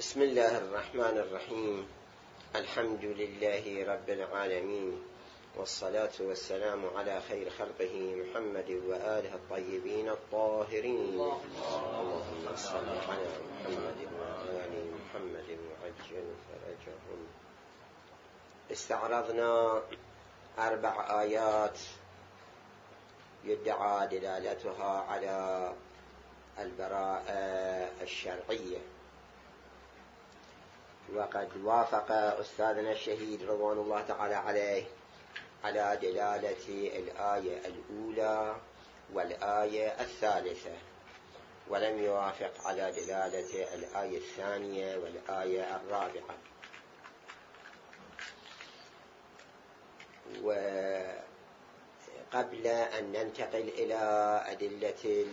بسم الله الرحمن الرحيم. الحمد لله رب العالمين، والصلاة والسلام على خير خلقه محمد وآله الطيبين الطاهرين. اللهم صل على محمد وآل محمد وعجل فرجهم. استعرضنا 4 آيات يدعى دلالتها على البراءة الشرعية، وقد وافق أستاذنا الشهيد رضوان الله تعالى عليه على دلالة الآية الأولى والآية الثالثة، ولم يوافق على دلالة الآية الثانية والآية الرابعة. وقبل أن ننتقل إلى أدلة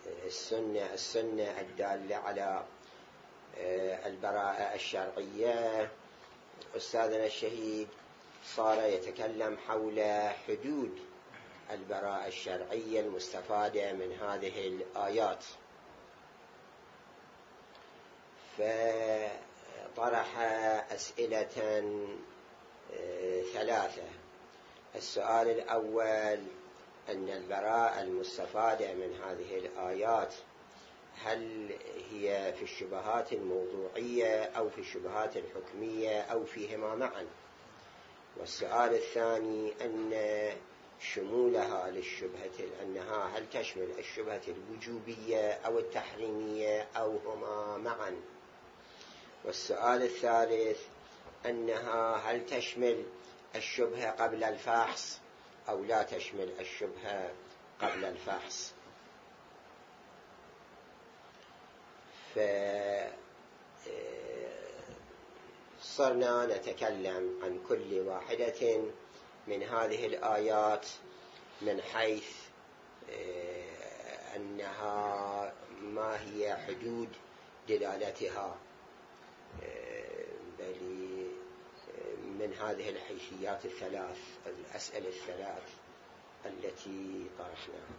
السنة الدالة على البراءة الشرعية، أستاذنا الشهيد صار يتكلم حول حدود البراءة الشرعية المستفادة من هذه الآيات، فطرح أسئلة 3. السؤال الأول: أن البراءة المستفادة من هذه الآيات هل هي في الشبهات الموضوعية أو في الشبهات الحكمية أو فيهما معا؟ والسؤال الثاني: أن شمولها للشبهة أنها هل تشمل الشبهة الوجوبية أو التحريمية أو هما معا؟ والسؤال الثالث: أنها هل تشمل الشبهة قبل الفحص أو لا تشمل الشبهة قبل الفحص؟ فصرنا نتكلم عن كل واحدة من هذه الآيات من حيث أنها ما هي حدود دلالتها، بل من هذه الحيثيات الثلاث، الأسئلة الثلاث التي طرحناها.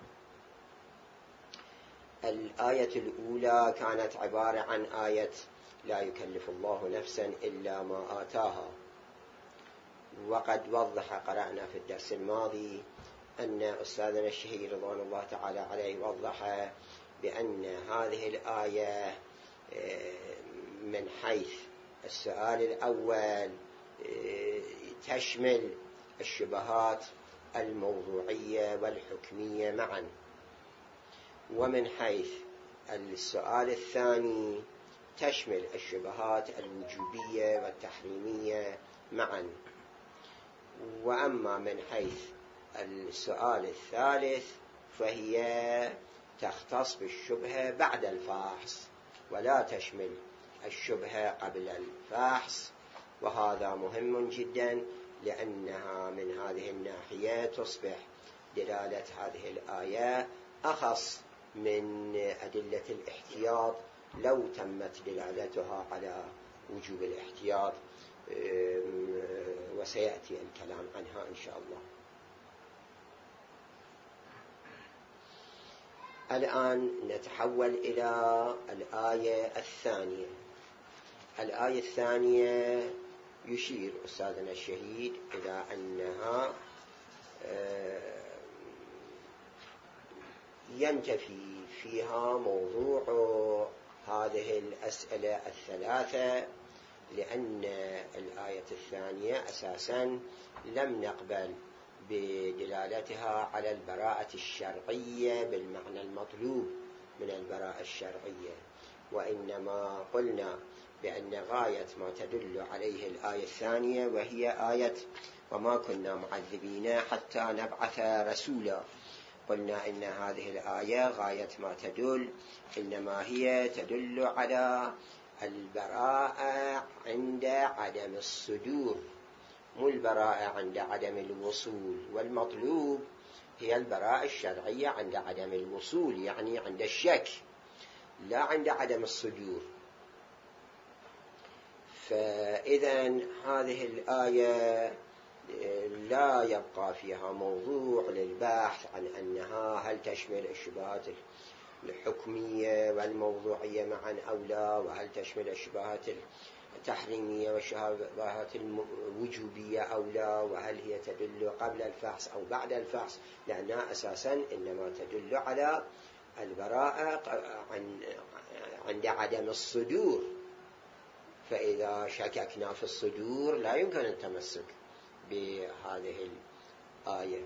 الآية الأولى كانت عبارة عن آية لا يكلف الله نفسا إلا ما آتاها، وقد قرأنا في الدرس الماضي أن أستاذنا الشهيد رضوان الله تعالى عليه وضح بأن هذه الآية من حيث السؤال الأول تشمل الشبهات الموضوعية والحكمية معا، ومن حيث السؤال الثاني تشمل الشبهات الوجوبية والتحريمية معا. وأما من حيث السؤال الثالث فهي تختص بالشبهة بعد الفحص ولا تشمل الشبهة قبل الفحص، وهذا مهم جدا لأنها من هذه الناحية تصبح دلالة هذه الآية أخص من أدلة الاحتياط لو تمت دلالتها على وجوب الاحتياط، وسيأتي الكلام عنها إن شاء الله. الآن نتحول إلى الآية الثانية. الآية الثانية يشير أستاذنا الشهيد إلى أنها ينتفي فيها موضوع هذه الأسئلة الثلاثة، لأن الآية الثانية أساسا لم نقبل بدلالتها على البراءة الشرعية بالمعنى المطلوب من البراءة الشرعية، وإنما قلنا بأن غاية ما تدل عليه الآية الثانية وهي آية وما كنا معذبين حتى نبعث رسولا، قلنا إن هذه الآية غاية ما تدل إنما هي تدل على البراءة عند عدم الصدور، مو البراءة عند عدم الوصول، والمطلوب هي البراءة الشرعية عند عدم الوصول، يعني عند الشك لا عند عدم الصدور. فإذا هذه الآية لا يبقى فيها موضوع للبحث عن أنها هل تشمل الشبهات الحكمية والموضوعية معا أو لا، وهل تشمل الشبهات التحريمية والشبهات الوجوبية أو لا، وهل هي تدل قبل الفحص أو بعد الفحص، لأنها أساسا إنما تدل على البراءة عند عدم الصدور. فإذا شككنا في الصدور لا يمكن التمسك بهذه الآية.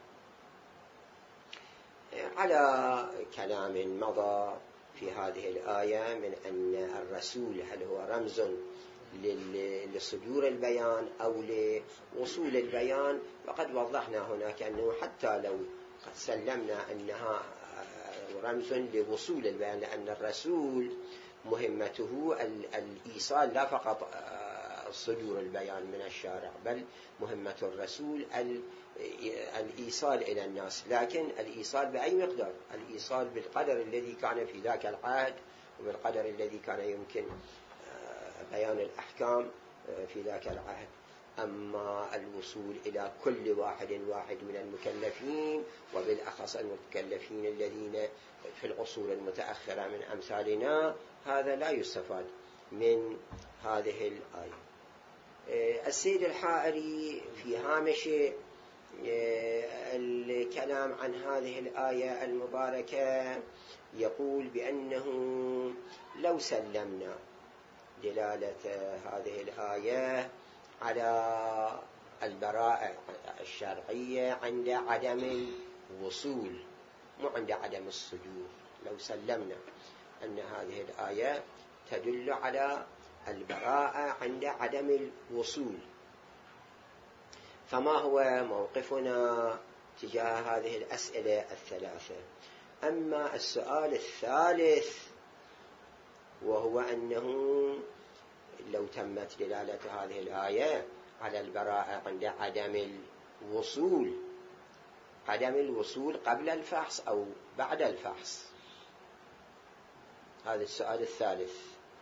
على كلام مضى في هذه الآية من أن الرسول هل هو رمز لصدور البيان أو لوصول البيان، وقد وضحنا هناك أنه حتى لو قد سلمنا أنها رمز لوصول البيان، لأن الرسول مهمته الإيصال لا فقط صدور البيان من الشارع، بل مهمة الرسول الإيصال إلى الناس، لكن الإيصال بأي مقدار؟ الإيصال بالقدر الذي كان في ذاك العهد وبالقدر الذي كان يمكن بيان الأحكام في ذاك العهد. أما الوصول إلى كل واحد من المكلفين، وبالأخص المكلفين الذين في العصور المتأخرة من أمثالنا، هذا لا يستفاد من هذه الآية. السيد الحائري في هامش الكلام عن هذه الآية المباركة يقول بأنه لو سلمنا دلالة هذه الآية على البراءة الشرعية عند عدم الوصول مو عند عدم الصدور، لو سلمنا أن هذه الآية تدل على البراءة عند عدم الوصول، فما هو موقفنا تجاه هذه الأسئلة الثلاثة؟ أما السؤال الثالث وهو أنه لو تمت دلالة هذه الآية على البراءة عند عدم الوصول قبل الفحص أو بعد الفحص، هذا السؤال الثالث.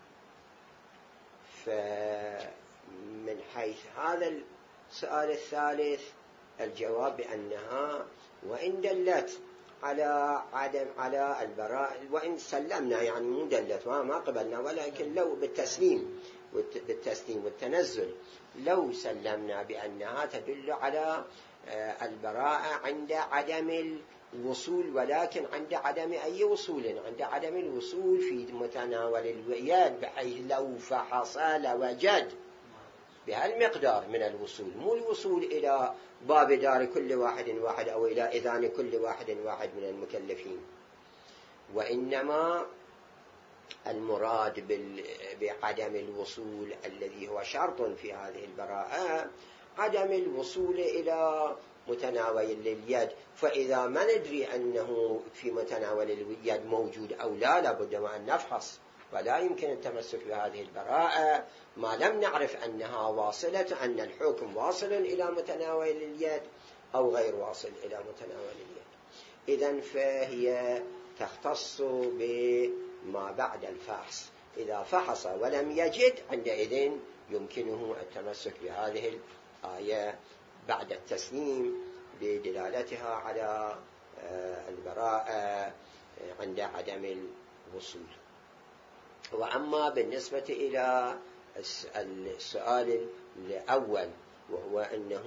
فمن حيث هذا السؤال الثالث الجواب بأنها وإن دلت على البراءة، وإن سلمنا يعني مو دلت ما قبلنا، ولكن لو بالتسليم والتنزل لو سلمنا بأنها تدل على البراءة عند عدم الوصول، ولكن عند عدم أي وصول؟ عند عدم الوصول في متناول اليد، بحيث لو فحص لوجد بهالمقدار من الوصول، مو الوصول إلى باب دار كل واحد أو إلى إذان كل واحد من المكلفين، وإنما المراد بعدم الوصول الذي هو شرط في هذه البراءة عدم الوصول إلى متناول اليد. فإذا ما ندري أنه في متناول اليد موجود أو لا، لابد أن نفحص، ولا يمكن التمسك بهذه البراءة ما لم نعرف أنها واصلة، أن الحكم واصل إلى متناول اليد أو غير واصل إلى متناول اليد. إذن فهي تختص بما بعد الفحص، إذا فحص ولم يجد عندئذ يمكنه التمسك بهذه الآية بعد التسليم بدلالتها على البراءة عند عدم الوصول. وأما بالنسبة إلى السؤال الأول وهو أنه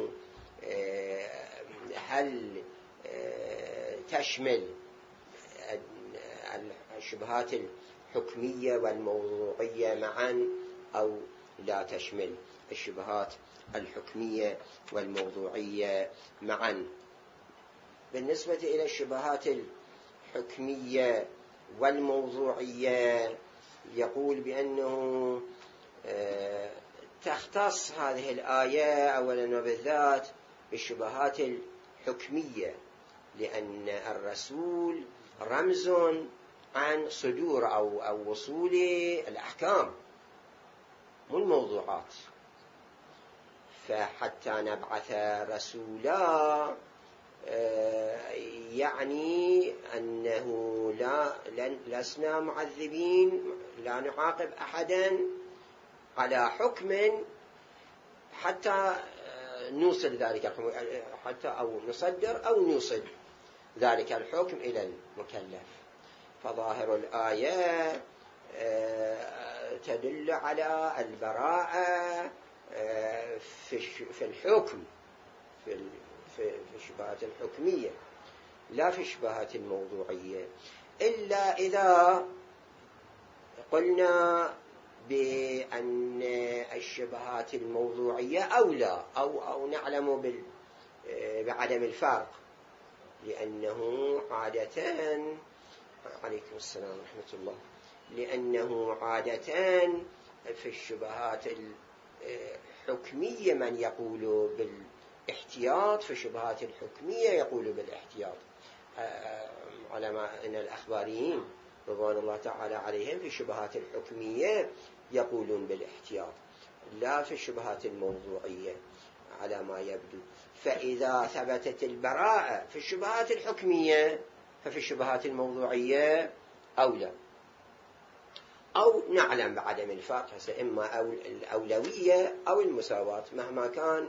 هل تشمل الشبهات الحكمية والموضوعية معا أو لا تشمل الشبهات الحكمية والموضوعية معا؟ بالنسبة إلى الشبهات الحكمية والموضوعية يقول بأنه تختص هذه الآية أولا وبالذات بالشبهات الحكمية، لأن الرسول رمز عن صدور أو وصول الأحكام مو الموضوعات. فحتى نبعث رسولا يعني أنه لسنا معذبين، لا نعاقب أحدا على حكم حتى نوصل ذلك الحكم، حتى أو نصدر أو نوصل ذلك الحكم إلى المكلف. فظاهر الآية تدل على البراءة في الحكم، في الشبهات الحكمية، لا في الشبهات الموضوعية، إلا إذا قلنا بأن الشبهات الموضوعية أولى أو نعلم بعدم الفرق، لأنه عادة، عليكم السلام ورحمة الله، لأنه عادة في الشبهات الحكمية من يقول بالاحتياط، في الشبهات الحكمية يقول بالاحتياط. علماء الأخباريين رضوان الله تعالى عليهم في الشبهات الحكمية يقولون بالاحتياط، لا في الشبهات الموضوعية على ما يبدو. فإذا ثبتت البراءة في الشبهات الحكمية ففي الشبهات الموضوعية أولى، أو نعلم بعدم الفرق، إما الأولوية أو المساواة مهما كان،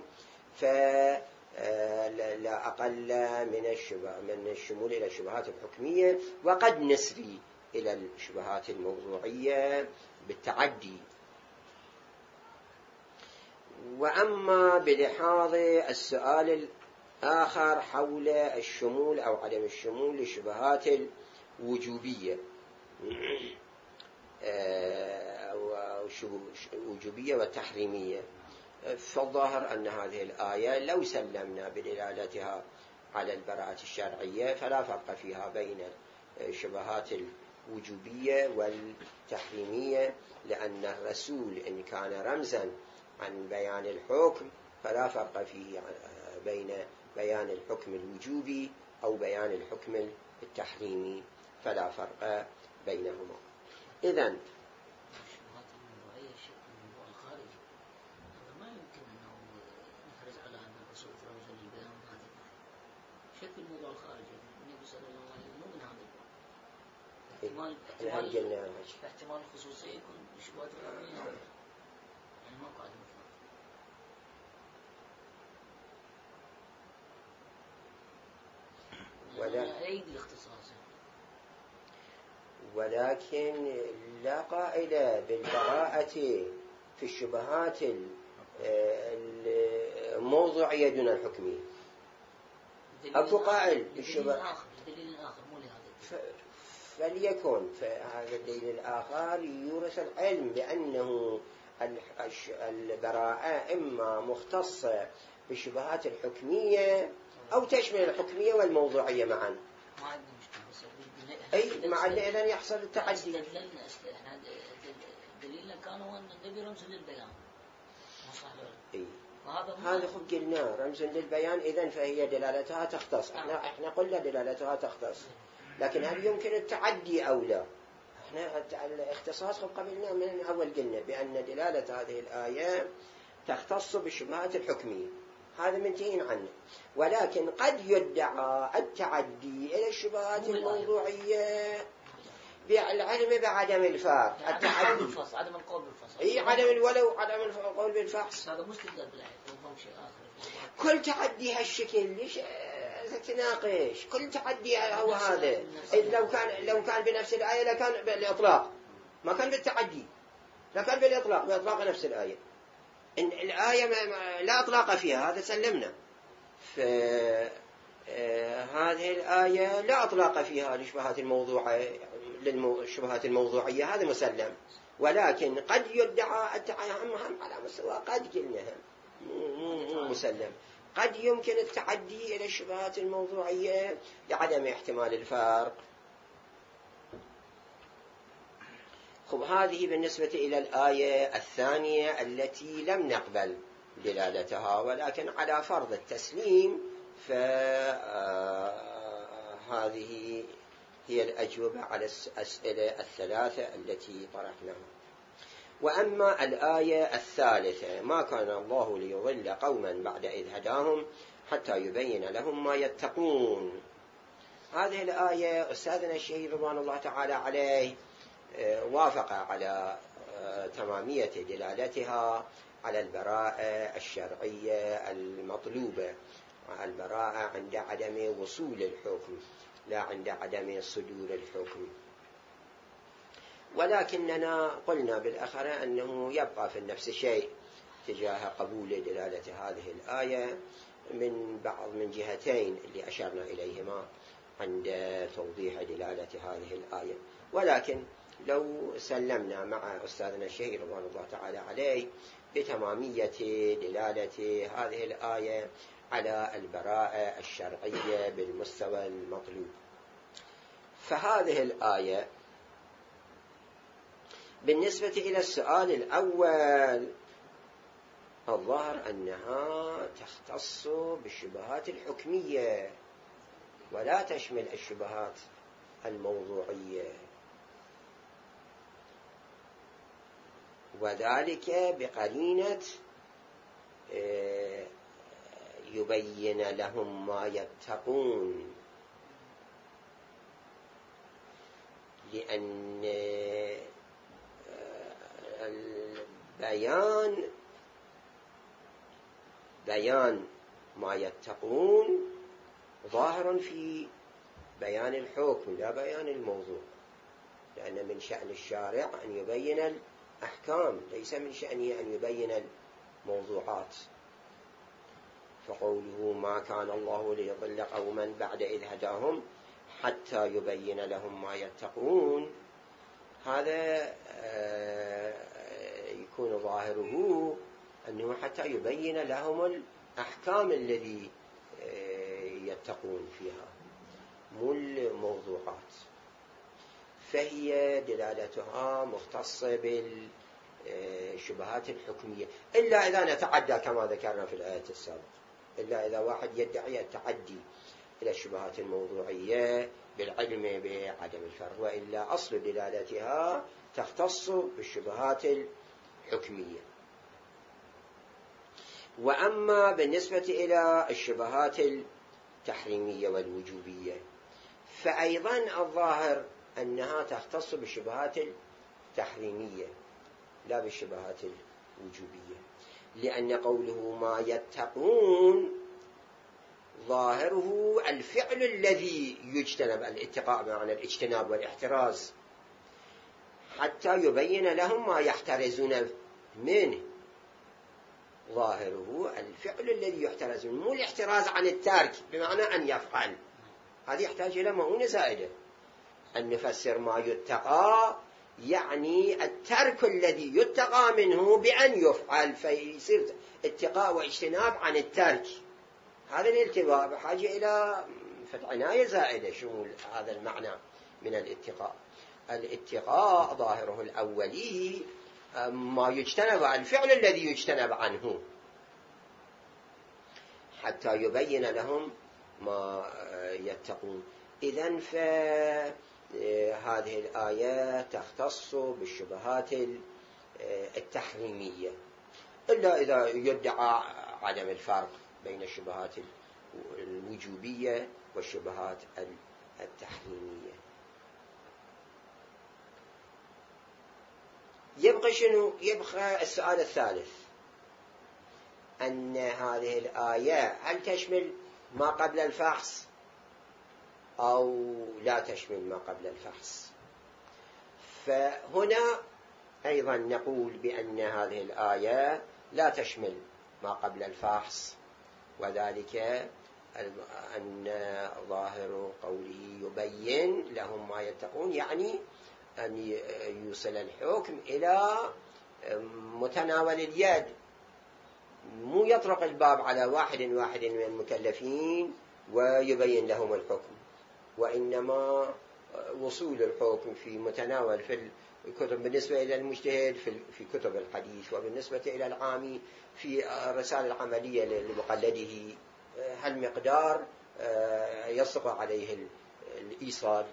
فلا أقل من الشمول إلى الشبهات الحكمية، وقد نسري إلى الشبهات الموضوعية بالتعدي. وأما بلحاظ السؤال الآخر حول الشمول أو عدم الشمول للشبهات الوجوبية وجوبية والتحريمية، فالظاهر أن هذه الآية لو سلمنا بدلالتها على البراءة الشرعية فلا فرق فيها بين الشبهات الوجوبية والتحريمية، لأن الرسول إن كان رمزا عن بيان الحكم فلا فرق فيه بين بيان الحكم الوجوبي أو بيان الحكم التحريمي، فلا فرق بينهما. إذن شكل الموضوع الخارجي النبي صلى الله عليه وسلم من هذا احتمال الخصوصية يكون شبهات الأمرية، يعني ما قاعد مطلق أيد الاختصاص، ولكن لا قائل بالبراءة في الشبهات الموضوعية دون الحكمية. أكو قائل بالشبهات دليل آخر مو لهذا، فليكن فهذا الدليل الآخر يورث العلم بأنه البراءة إما مختصة بالشبهات الحكمية أو تشمل الحكمية والموضوعية معا. ما عندنا مشكلة، أي مع إذن يحصل التعدي. دليلنا كانوا أن النبي رمز للبيان، هذا خب قلنا رمز للبيان، إذن فهي دلالتها تختص. احنا قلنا دلالتها تختص، لكن هل يمكن التعدي أو لا؟ احنا الاختصاص خب قبلنا من أول قلنا بأن دلالة هذه الآية تختص بالشبهات الحكمية، هذا منتهين عنه، ولكن قد يدعى التعدي إلى الشبهات الموضوعية بالعلم بعدم الفرق، التعدي عدم القول بالفصل، اي عدم القول بالفحص، هذا مستدل بالعلم وفهم شيء آخر. كل تعدي هالشكل ليش تناقش؟ كل تعدي هو هذا. لو كان بنفس الآية لكان بالإطلاق، ما كان بالتعدي، لكان بإطلاق نفس الآية. إن الآية لا إطلاق فيها، هذا سلمنا. هذه الآية لا إطلاق فيها للشبهات الموضوعية، هذا مسلم، ولكن قد يدعى هم على مستوى قد قلناها مو مسلم، قد يمكن التعدي إلى الشبهات الموضوعية لعدم احتمال الفرق. خب هذه بالنسبة إلى الآية الثانية التي لم نقبل دلالتها، ولكن على فرض التسليم فهذه هي الأجوبة على الأسئلة الثلاثة التي طرحناها. وأما الآية الثالثة: ما كان الله ليضل قوما بعد إذ هداهم حتى يبين لهم ما يتقون. هذه الآية أستاذنا الشهيد رضوان الله تعالى عليه وافق على تمامية دلالتها على البراءة الشرعية المطلوبة، البراءة عند عدم وصول الحكم لا عند عدم صدور الحكم. ولكننا قلنا بالأخرى أنه يبقى في نفس الشيء تجاه قبول دلالة هذه الآية من جهتين اللي أشرنا إليهما عند توضيح دلالة هذه الآية. ولكن لو سلمنا مع أستاذنا الشهير رضوان الله تعالى عليه بتمامية دلالة هذه الآية على البراءة الشرعية بالمستوى المطلوب، فهذه الآية بالنسبة إلى السؤال الأول الظاهر أنها تختص بالشبهات الحكمية ولا تشمل الشبهات الموضوعية، وذلك بقرينة يبين لهم ما يتقون، لأن بيان ما يتقون ظاهر في بيان الحكم لا بيان الموضوع، لأن من شأن الشارع أن يبين الأحكام ليس من شأنه أن يبين الموضوعات. فقوله ما كان الله ليضل قوما بعد إذ هداهم حتى يبين لهم ما يتقون، هذا يكون ظاهره أنه حتى يبين لهم الأحكام الذي يتقون فيها مو الموضوعات، فهي دلالتها مختصة بالشبهات الحكمية، إلا إذا نتعدى كما ذكرنا في الآية السابقة، إلا إذا واحد يدعي التعدي إلى الشبهات الموضوعية بالعلم بعدم الفرق، وإلا أصل دلالتها تختص بالشبهات الحكمية. وأما بالنسبة إلى الشبهات التحريمية والوجوبية فأيضا الظاهر أنها تختص بالشبهات التحريمية لا بالشبهات الوجوبية، لأن قوله ما يتقون ظاهره الفعل الذي يجتنب، الاتقاء بمعنى الاجتناب والاحتراز، حتى يبين لهم ما يحترزون منه، ظاهره الفعل الذي يحترز منه، مو الاحتراز عن الترك بمعنى أن يفعل، هذا يحتاج إلى مؤونة زائدة. أن نفسر ما يتقى يعني الترك الذي يتقى منه بأن يفعل، فيصير اتقاء واجتناب عن الترك، هذا الالتواء بحاجة إلى عناية زائدة شمول هذا المعنى من الاتقاء. الاتقاء ظاهره الأولي ما يجتنب، الفعل الذي يجتنب عنه حتى يبين لهم ما يتقون. إذن فهذه الآية تختص بالشبهات التحريمية، إلا إذا يدعى عدم الفرق بين الشبهات الوجوبية والشبهات التحريمية. يبقى شنو؟ يبقى السؤال الثالث، أن هذه الآية هل تشمل ما قبل الفحص أو لا تشمل ما قبل الفحص؟ فهنا أيضا نقول بأن هذه الآية لا تشمل ما قبل الفحص، وذلك أن ظاهر قوله يبين لهم ما يتقون يعني أن يوصل الحكم إلى متناول اليد، مو يطرق الباب على واحد من المكلفين ويبين لهم الحكم، وإنما وصول الحكم في متناول في الكتب بالنسبة إلى المجتهد في كتب الحديث، وبالنسبة إلى العامي في الرسالة العملية لمقلده هل مقدار يصدق عليه الإيصال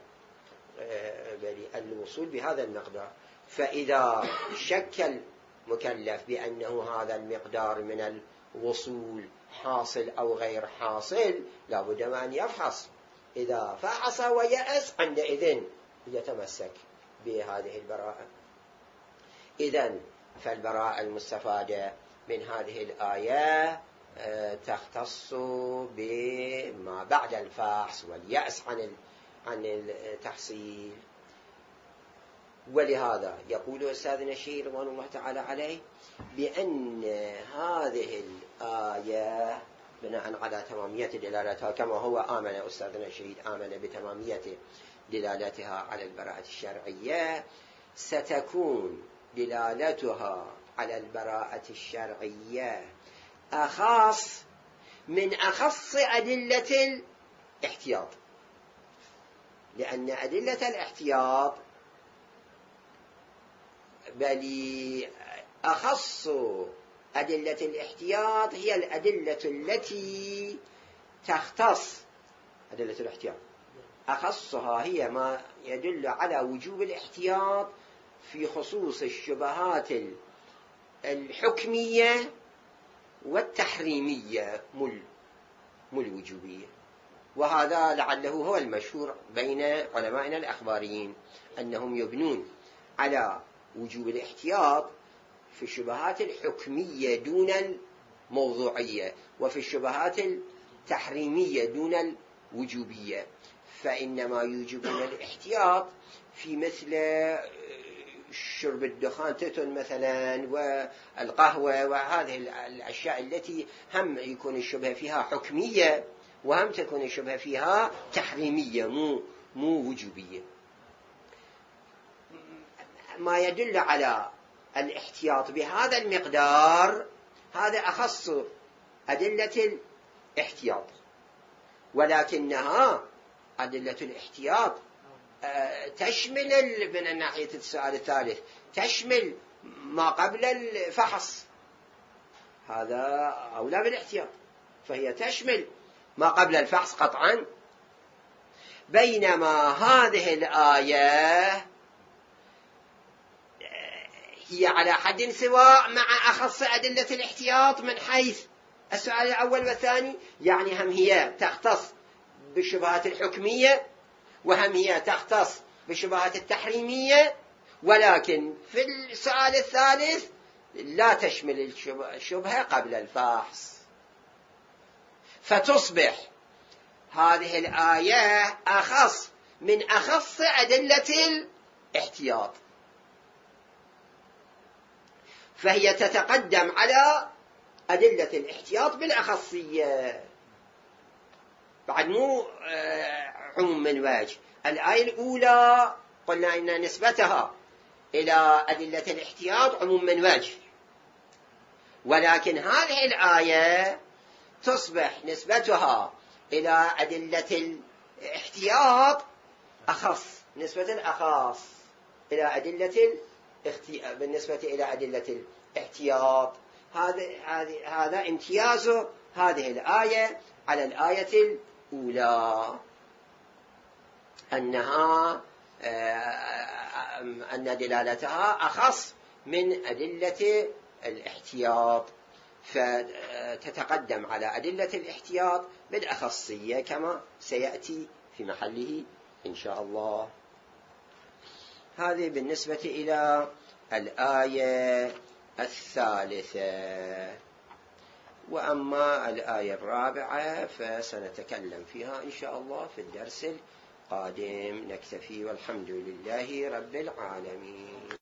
الوصول بهذا المقدار. فإذا شك المكلف بأنه هذا المقدار من الوصول حاصل أو غير حاصل لابد أن يفحص، إذا فحص ويأس عندئذ يتمسك بهذه البراءة. إذن فالبراءة المستفادة من هذه الآية تختص بما بعد الفحص واليأس عن التحصيل. ولهذا يقول أستاذنا الشهير رضوان الله تعالى عليه بأن هذه الآية بناء على تمامية دلالتها، كما هو آمن أستاذنا الشهيد آمن بتمامية دلالتها على البراءة الشرعية، ستكون دلالتها على البراءة الشرعية أخص من أخص أدلة الاحتياط، لأن أدلة الاحتياط بل أخص أدلة الاحتياط هي الأدلة التي تختص أدلة الاحتياط، أخصها هي ما يدل على وجوب الاحتياط في خصوص الشبهات الحكمية والتحريمية مو الوجوبية. وهذا لعله هو المشهور بين علمائنا الأخباريين، أنهم يبنون على وجوب الاحتياط في الشبهات الحكمية دون الموضوعية، وفي الشبهات التحريمية دون الوجوبية. فإنما يوجبون الاحتياط في مثل شرب الدخان تتن مثلا والقهوة وهذه الأشياء التي هم يكون الشبهة فيها حكمية وهم تكون الشبهة فيها تحريمية مو وجوبية. ما يدل على الاحتياط بهذا المقدار هذا أخص أدلة الاحتياط، ولكنها أدلة الاحتياط تشمل من ناحية السؤال الثالث تشمل ما قبل الفحص، هذا أولى بالاحتياط، فهي تشمل ما قبل الفحص قطعا. بينما هذه الآية هي على حد سواء مع أخص أدلة الاحتياط من حيث السؤال الأول والثاني، يعني هم هي تختص بالشبهات الحكمية وهم هي تختص بالشبهات التحريمية، ولكن في السؤال الثالث لا تشمل الشبهة قبل الفحص، فتصبح هذه الآية أخص من أخص أدلة الاحتياط، فهي تتقدم على أدلة الاحتياط بالأخصية، بعد مو عموم من وجه. الآية الأولى قلنا إن نسبتها إلى أدلة الاحتياط عموم من وجه، ولكن هذه الآية تصبح نسبتها إلى أدلة الاحتياط أخص، نسبة أخص إلى أدلة بالنسبة إلى أدلة الاحتياط. هذا امتياز هذه الآية على الآية الأولى، أن دلالتها أخص من أدلة الاحتياط، فتتقدم على أدلة الاحتياط بالأخصية كما سيأتي في محله إن شاء الله. هذه بالنسبة إلى الآية الثالثة. وأما الآية الرابعة فسنتكلم فيها إن شاء الله في الدرس القادم. نكتفي والحمد لله رب العالمين.